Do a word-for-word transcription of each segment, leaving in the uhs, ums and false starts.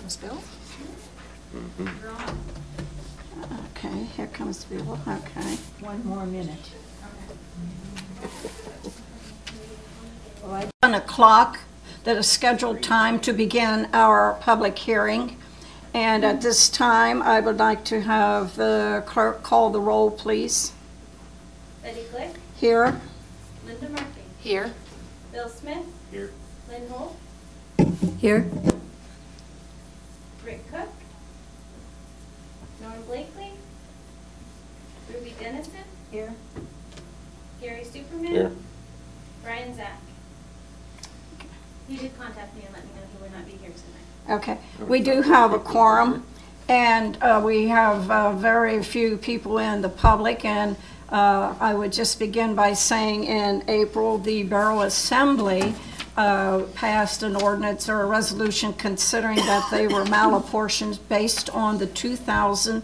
comes Bill. Mm-hmm. Okay, here comes Bill. Okay. One more minute. One o'clock, that is scheduled time to begin our public hearing. And at this time, I would like to have the clerk call the roll, please. Betty Glick, Here. Linda Murphy, Here. Bill Smith, Here. Lynn Holt, Here. Rick Cook, Norm Blakely, Ruby Dennison, Here. Gary Superman, Here. Brian Zach. He did contact me and let me know he would not be here tonight. Okay. We do have a quorum, and uh, we have uh, very few people in the public, and uh, I would just begin by saying in April, the Borough Assembly uh, passed an ordinance or a resolution considering that they were malapportioned based on the two thousand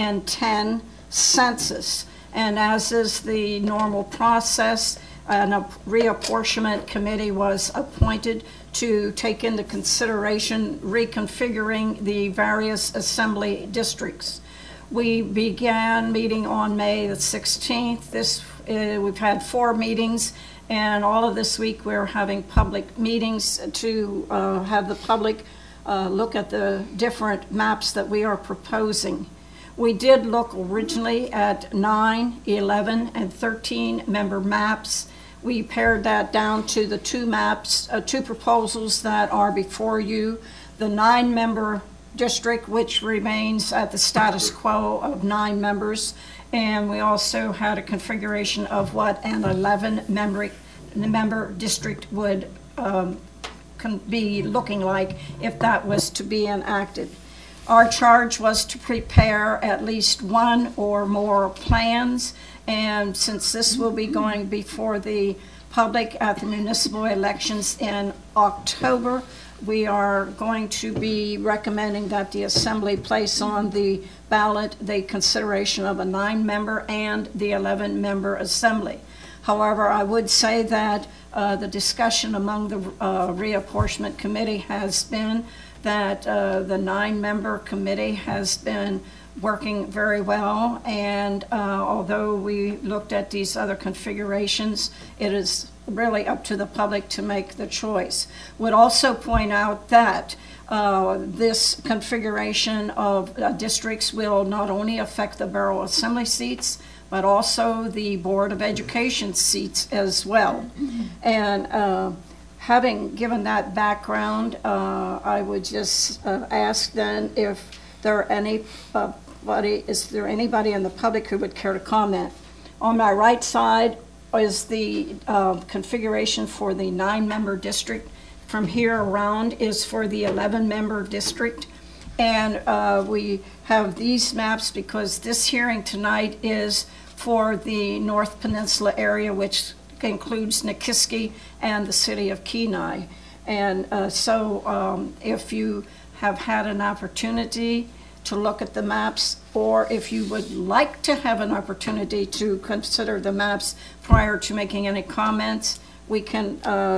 ten census. And as is the normal process, an a reapportionment committee was appointed to take into consideration reconfiguring the various assembly districts. We began meeting on May the sixteenth. This, uh, we've had four meetings, and all of this week we're having public meetings to uh, have the public uh, look at the different maps that we are proposing. We did look originally at nine, eleven, and thirteen member maps. We pared that down to the two maps, uh, two proposals that are before you. The nine-member district, which remains at the status quo of nine members, and we also had a configuration of what an eleven-member member district would um, can be looking like if that was to be enacted. Our charge was to prepare at least one or more plans, and since this will be going before the public at the municipal elections in October, we are going to be recommending that the Assembly place on the ballot the consideration of a nine-member and the eleven-member Assembly. However, I would say that uh, the discussion among the uh, reapportionment committee has been that uh, the nine-member committee has been working very well, and uh, although we looked at these other configurations, it is really up to the public to make the choice. Would also point out that uh, this configuration of uh, districts will not only affect the Borough Assembly seats, but also the Board of Education seats as well. And uh, having given that background, uh, I would just uh, ask then if there are any uh, Buddy, is there anybody in the public who would care to comment? On my right side is the uh, configuration for the nine-member district. From here around is for the eleven-member district. And uh, we have these maps because this hearing tonight is for the North Peninsula area, which includes Nikiski and the city of Kenai. And uh, so um, if you have had an opportunity to look at the maps, or if you would like to have an opportunity to consider the maps prior to making any comments, we can uh,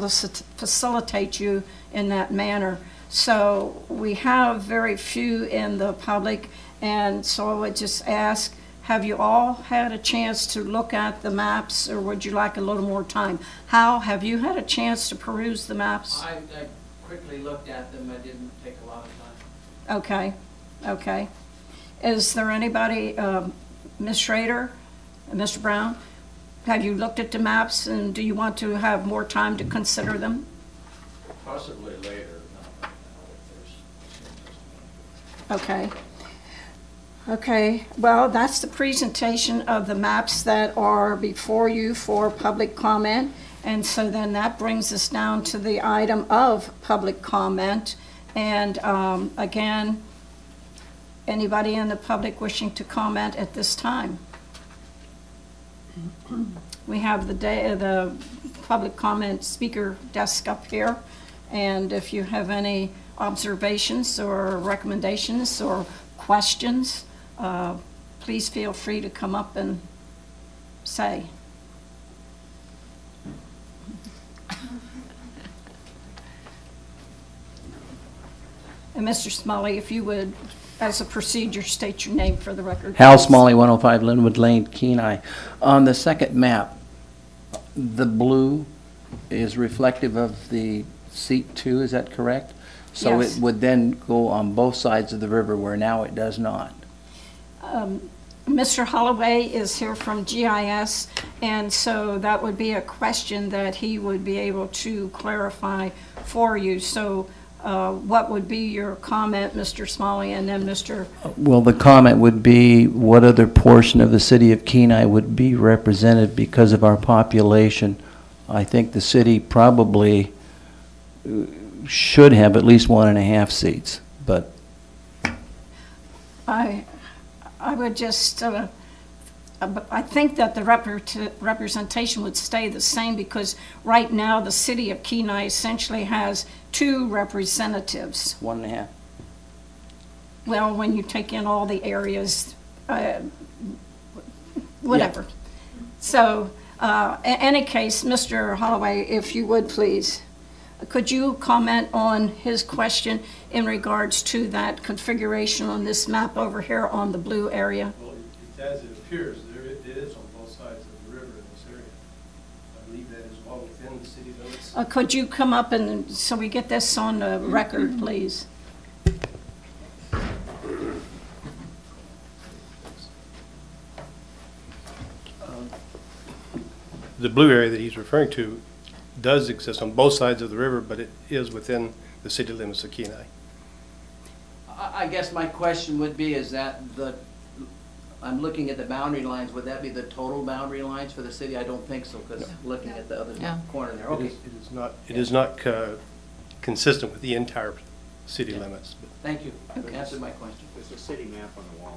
facilitate you in that manner. So we have very few in the public, and so I would just ask, have you all had a chance to look at the maps, or would you like a little more time? Hal, have you had a chance to peruse the maps? I, I quickly looked at them. I didn't take a lot of time. Okay. Okay. Is there anybody, um, Miz Schrader, Mister Brown, have you looked at the maps, and do you want to have more time to consider them? Possibly later. Not right now, if there's- Okay. Okay. Well, that's the presentation of the maps that are before you for public comment. And so then that brings us down to the item of public comment. And um, again, anybody in the public wishing to comment at this time? We have the day, the public comment speaker desk up here, and if you have any observations or recommendations or questions, uh, please feel free to come up and say. And Mister Smalley, if you would, as a procedure, state your name for the record. Hal please. Smalley, one oh five Linwood Lane, Kenai. On the second map, the blue is reflective of the seat two, is that correct? So Yes. it would then go on both sides of the river, where now it does not. Um, Mister Holloway is here from G I S, and so that would be a question that he would be able to clarify for you. So uh, what would be your comment, Mister Smalley, and then Mister Well, the comment would be, what other portion of the city of Kenai would be represented because of our population? I think the city probably uh, should have at least one and a half seats, but I, I would just, uh, uh, but I think that the repre- representation would stay the same, because right now the city of Kenai essentially has two representatives. one and a half. Well, when you take in all the areas, uh, whatever. So, uh, in any case, Mister Holloway, if you would please, could you comment on his question in regards to that configuration on this map over here on the blue area? Well, it- as it appears, there it is on both sides of the river in this area. I believe that is well within the city limits. Uh, Could you come up and, so we get this on the record, please? The blue area that he's referring to does exist on both sides of the river, but it is within the city limits of Kenai. I, I guess my question would be, is that the, I'm looking at the boundary lines, would that be the total boundary lines for the city? I don't think so, because looking at the other Yeah. corner there, It okay. is, it is not, it is not uh, consistent with the entire city limits. but- Thank you, answered my question. There's a city map on the wall.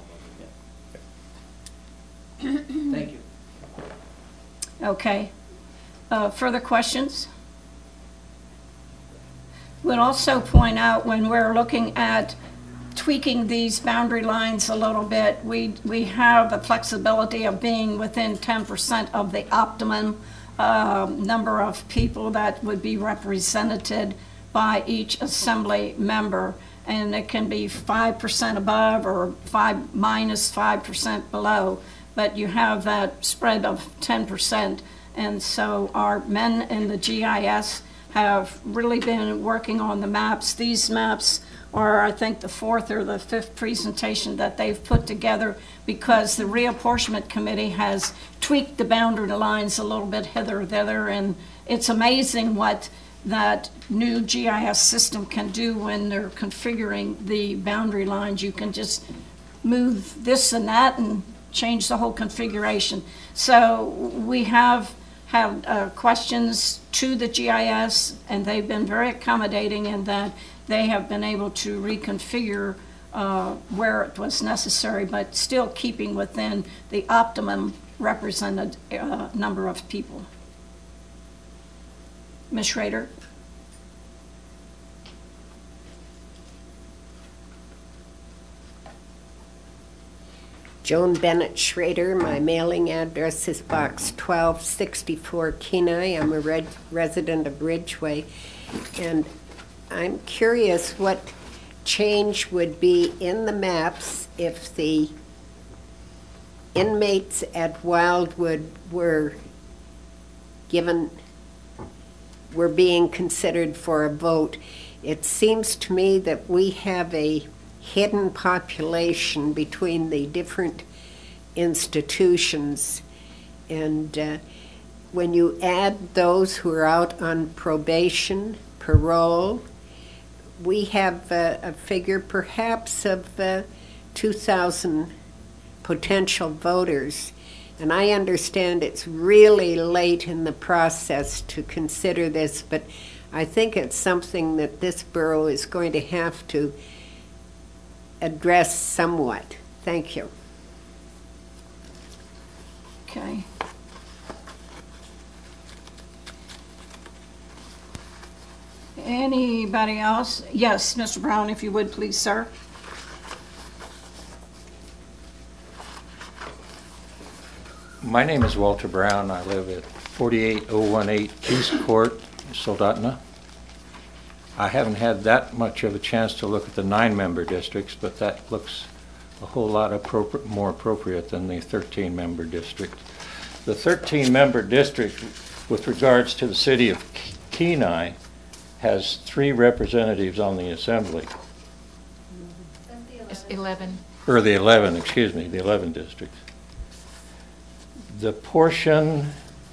Thank you. Okay. Uh, Further questions? Would also point out, when we're looking at tweaking these boundary lines a little bit, we, we have the flexibility of being within ten percent of the optimum uh, number of people that would be represented by each assembly member. And it can be five percent above or five minus five percent below, but you have that spread of ten percent. And so our men in the G I S have really been working on the maps. These maps are, I think, the fourth or the fifth presentation that they've put together, because the reapportionment committee has tweaked the boundary lines a little bit hither or thither, and it's amazing what that new G I S system can do when they're configuring the boundary lines. You can just move this and that and change the whole configuration. So we have had uh, questions to the G I S, and they've been very accommodating in that they have been able to reconfigure uh, where it was necessary, but still keeping within the optimum represented uh, number of people. Miz Schrader? Joan Bennett Schrader. My mailing address is Box twelve sixty-four, Kenai. I'm a red resident of Ridgeway. And I'm curious what change would be in the maps if the inmates at Wildwood were given, were being considered for a vote. It seems to me that we have a hidden population between the different institutions, and uh, when you add those who are out on probation, parole, we have uh, a figure perhaps of uh, two thousand potential voters. And I understand it's really late in the process to consider this, but I think it's something that this borough is going to have to address somewhat. Thank you. Okay. Anybody else? Yes, Mister Brown, if you would, please, sir. My name is Walter Brown. I live at forty-eight oh one eight East Court, Soldotna. I haven't had that much of a chance to look at the nine-member districts, but that looks a whole lot appropri- more appropriate than the thirteen-member district. The thirteen-member district, with regards to the city of Kenai, has three representatives on the assembly, That's the It's eleven. or the eleven, excuse me, the eleven districts. The portion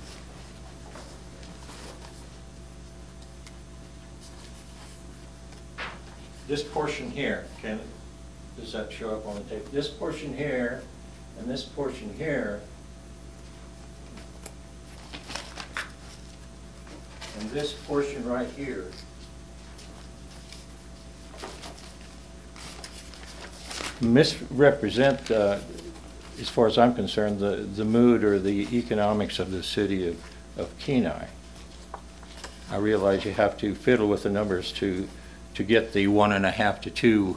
this portion here, can, does that show up on the tape? This portion here and this portion here and this portion right here misrepresent, uh, as far as I'm concerned, the, the mood or the economics of the city of, of Kenai. I realize you have to fiddle with the numbers to to get the one and a half to two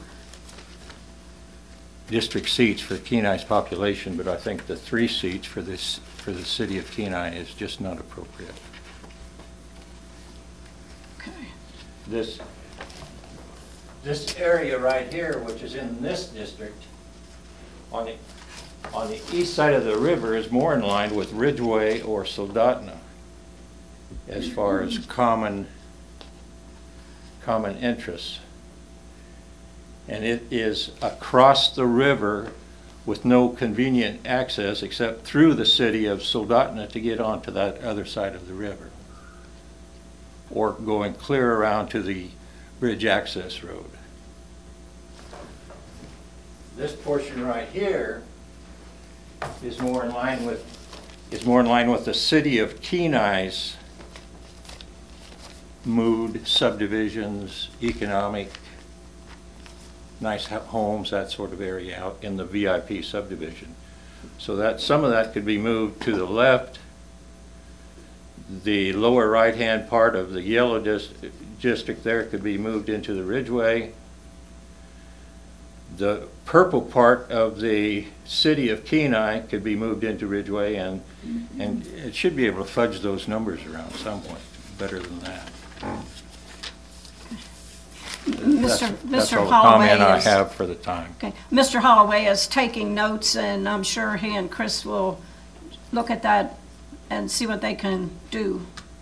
district seats for Kenai's population, but I think the three seats for this for the city of Kenai is just not appropriate. Okay. This this area right here, which is in this district, on the on the east side of the river, is more in line with Ridgeway or Soldotna as far as common common interests. And it is across the river with no convenient access except through the city of Soldotna to get onto that other side of the river, or going clear around to the bridge access road. This portion right here is more in line with is more in line with the city of Kenai's mood, subdivisions, economic, nice homes, that sort of area out in the V I P subdivision. So that some of that could be moved to the left. The lower right-hand part of the yellow dis district there could be moved into the Ridgeway. The purple part of the city of Kenai could be moved into Ridgeway, and and it should be able to fudge those numbers around somewhat better than that. That's, Mister that's Mister all the Holloway comment I is- have for the time. Okay, Mister Holloway is taking notes, and I'm sure he and Chris will look at that and see what they can do.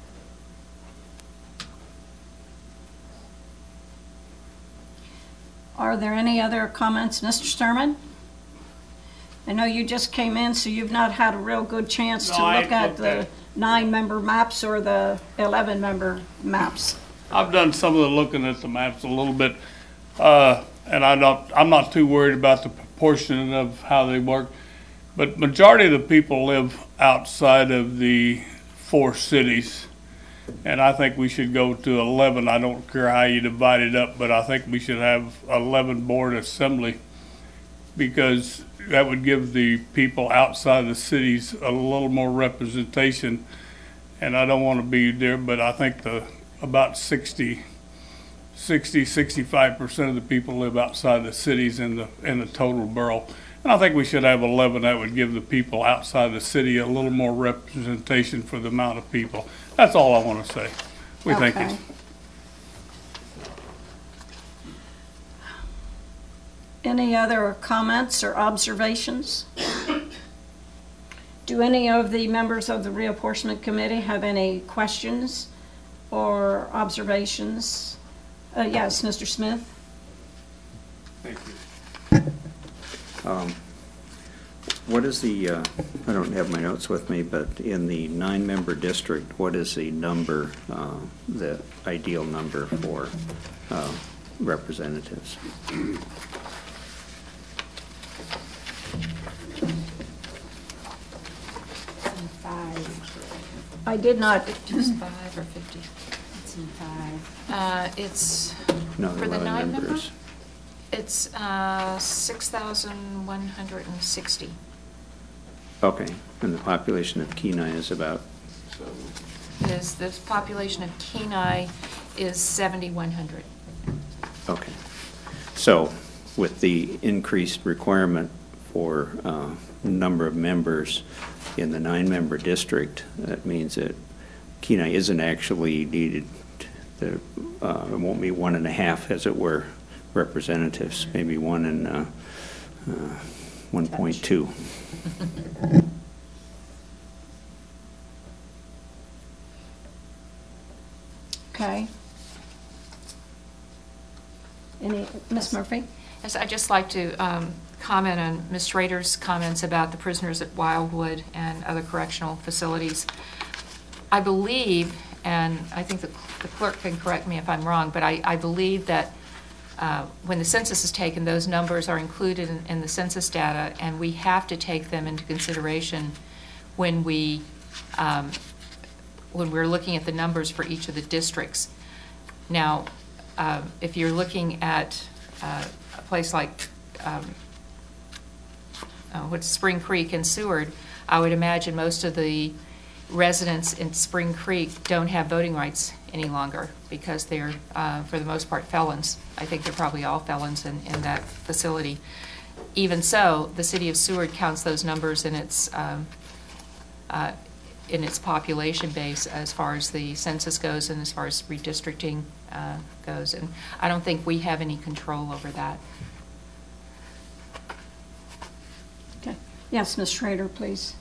Are there any other comments, Mister Sturman? I know you just came in, so you've not had a real good chance to No, I look at looked at the it. nine-member maps or the eleven-member maps. I've done some of the looking at the maps a little bit, uh, and I don't, I'm not too worried about the proportion of how they work. But majority of the people live outside of the four cities, and I think we should go to eleven. I don't care how you divide it up, but I think we should have eleven board assembly, because that would give the people outside the cities a little more representation. And I don't want to be there, but I think the about sixty, sixty, sixty-five percent of the people live outside the cities in the in the total borough. And I think we should have eleven. That would give the people outside the city a little more representation for the amount of people. That's all I want to say. We think Okay. it's Any other comments or observations? Do any of the members of the reapportionment committee have any questions or observations? Uh, yes, Mister Smith? Thank you. Um, What is the, uh, I don't have my notes with me, but in the nine-member district, what is the number, uh, the ideal number for uh, representatives? Five. I did not, Just five or fifty? It's in five. Uh, it's, No, for the eleven nine member? members. It's, uh, six thousand one hundred and sixty. Okay, and the population of Kenai is about, Is, the population of Kenai is seventy-one hundred. okay. So with the increased requirement for uh, number of members in the nine-member district, that means that Kenai isn't actually needed, there, uh, it won't be one and a half, as it were, representatives, maybe one and uh, uh, one point two. Okay. Any, Miz Murphy? Yes, I'd just like to um, comment on Miz Schrader's comments about the prisoners at Wildwood and other correctional facilities. I believe, and I think the the clerk can correct me if I'm wrong, but I, I believe that uh, when the census is taken, those numbers are included in, in the census data, and we have to take them into consideration when we um, when we're looking at the numbers for each of the districts. Now, uh, if you're looking at uh, a place like um, uh, what's Spring Creek and Seward, I would imagine most of the residents in Spring Creek don't have voting rights any longer because they're, uh, for the most part, felons. I think they're probably all felons in, in that facility. Even so, the city of Seward counts those numbers in its um, uh, in its population base as far as the census goes and as far as redistricting uh, goes. And I don't think we have any control over that. Okay. Yes, Miz Schrader, please.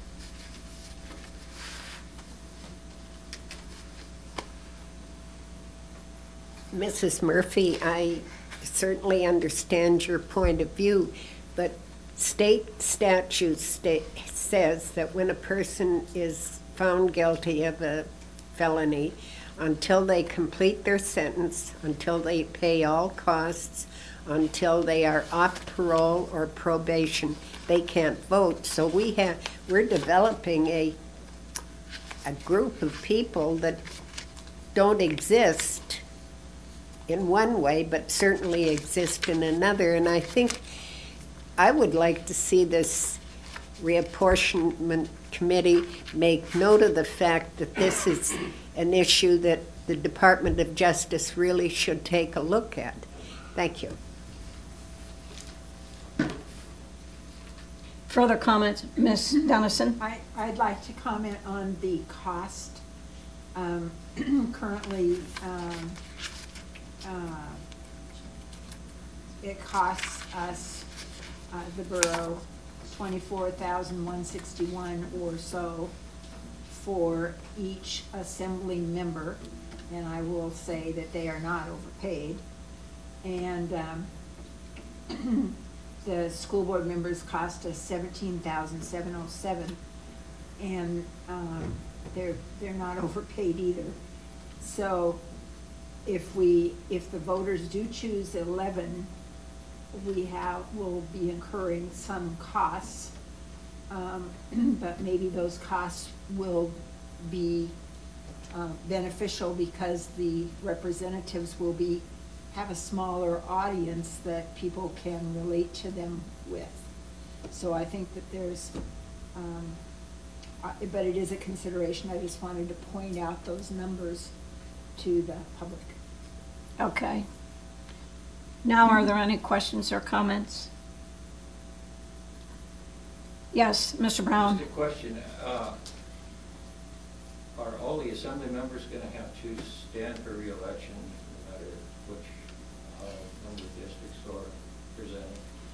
Missus Murphy, I certainly understand your point of view, but state statute state says that when a person is found guilty of a felony, until they complete their sentence, until they pay all costs, until they are off parole or probation, they can't vote. So we have, we're developing a, a group of people that don't exist in one way, but certainly exist in another. And I think I would like to see this reapportionment committee make note of the fact that this is an issue that the Department of Justice really should take a look at. Thank you. Further comments, Miz Dennison? I, I'd like to comment on the cost. Um, currently, um, uh, it costs us, uh, the borough, twenty-four thousand one hundred sixty-one or so for each assembly member, and I will say that they are not overpaid. And um, the school board members cost us seventeen thousand seven hundred seven, and um, they're they're not overpaid either. So if we if the voters do choose eleven, we have will be incurring some costs, um, but maybe those costs will be uh, beneficial because the representatives will be have a smaller audience that people can relate to them with. So I think that there's, um, uh, but it is a consideration. I just wanted to point out those numbers to the public. Okay. Now, are there any questions or comments? Yes, Mister Brown. Just a question. Uh, are all the assembly members going to have to stand for re-election, no matter which uh, number of districts are presented?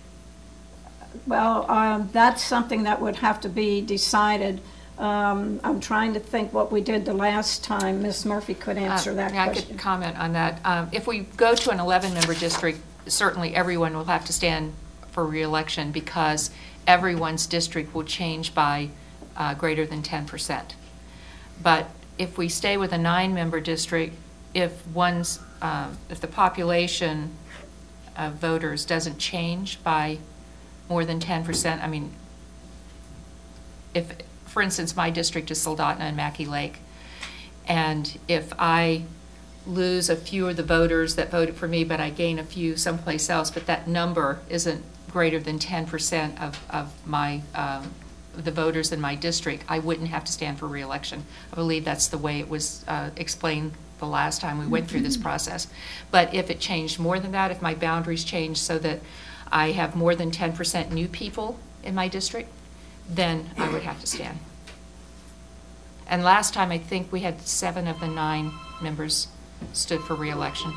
Well, um, that's something that would have to be decided. Um, I'm trying to think what we did the last time. Miz Murphy could answer Uh, that yeah, question. I could comment on that. Um, if we go to an eleven-member district, certainly everyone will have to stand for re-election because everyone's district will change by uh, greater than ten percent. But if we stay with a nine-member district, if one's uh, if the population of voters doesn't change by more than ten percent, I mean, if, for instance, my district is Soldotna and Mackey Lake, and if I lose a few of the voters that voted for me, but I gain a few someplace else, but that number isn't greater than ten percent of, of my um, the voters in my district, I wouldn't have to stand for re-election. I believe that's the way it was uh, explained the last time we went through this process. But if it changed more than that, if my boundaries changed so that I have more than ten percent new people in my district, then I would have to stand. And last time, I think we had seven of the nine members stood for reelection.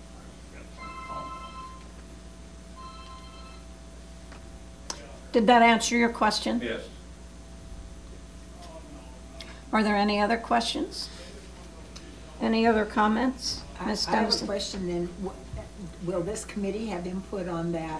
Did that answer your question? Yes. Are there any other questions? Any other comments? I Miz I have a Dennison? question then. Wh- Will this committee have input on that?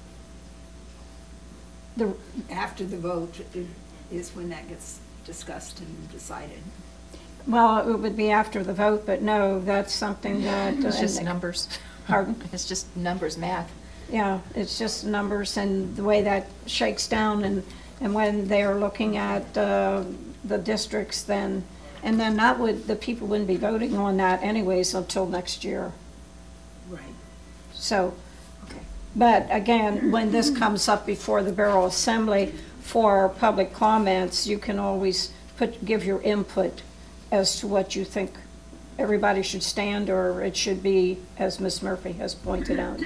The- After the vote i- is when that gets discussed and decided? Well, it would be after the vote, but no, that's something that. It's uh, just and- numbers. Pardon? It's just numbers, math. Yeah, it's just numbers and the way that shakes down, and, and when they're looking at uh, the districts, then, and then that would, the people wouldn't be voting on that anyways until next year. Right. So, Okay. but again, when this comes up before the Borough Assembly for public comments, you can always put, give your input as to what you think everybody should stand, or it should be, as Miz Murphy has pointed out.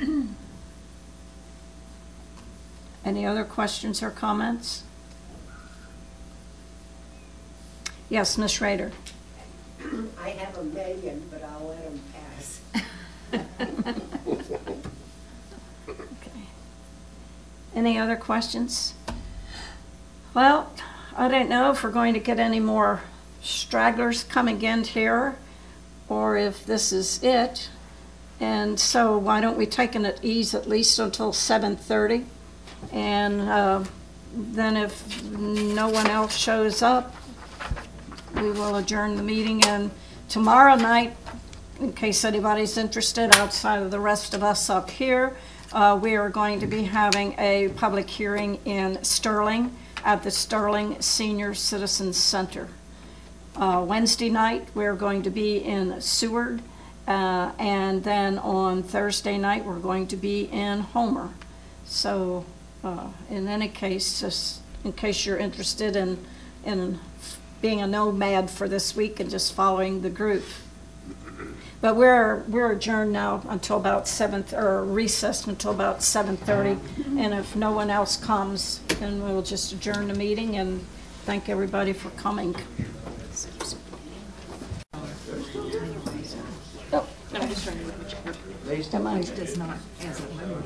Any other questions or comments? Yes, Miz Schrader. I have a million, but I'll let them pass. Okay. Any other questions? Well, I don't know if we're going to get any more stragglers coming in here, or if this is it. And so why don't we take it at ease at least until seven thirty? And uh, then if no one else shows up, we will adjourn the meeting. And tomorrow night, in case anybody's interested outside of the rest of us up here, uh, we are going to be having a public hearing in Sterling at the Sterling Senior Citizens Center. Uh, Wednesday night, we're going to be in Seward, uh, and then on Thursday night, we're going to be in Homer. So uh, in any case, just in case you're interested in, in being a nomad for this week and just following the group. But we're, we're adjourned now until about seven, or recessed until about seven thirty. And if no one else comes, then we'll just adjourn the meeting and thank everybody for coming. Oh, I'm just trying to look at your, am I? does not, as a member.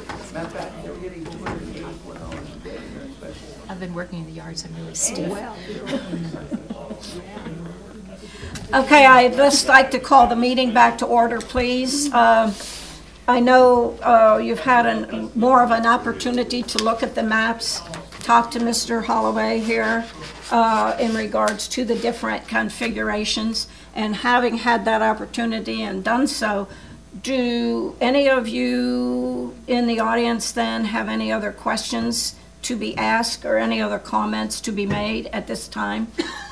I've been working in the yards, I'm really stiff. Well, Okay, I'd just like to call the meeting back to order, please. Uh, I know uh, you've had an, more of an opportunity to look at the maps, talk to Mister Holloway here uh, in regards to the different configurations, and having had that opportunity and done so, do any of you in the audience then have any other questions to be asked or any other comments to be made at this time?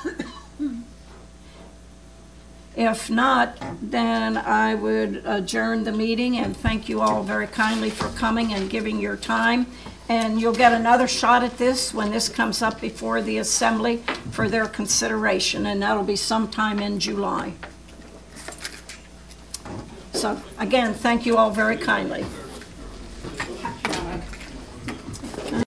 If not, then I would adjourn the meeting and thank you all very kindly for coming and giving your time. And you'll get another shot at this when this comes up before the Assembly for their consideration, and that'll be sometime in July. So again, thank you all very kindly.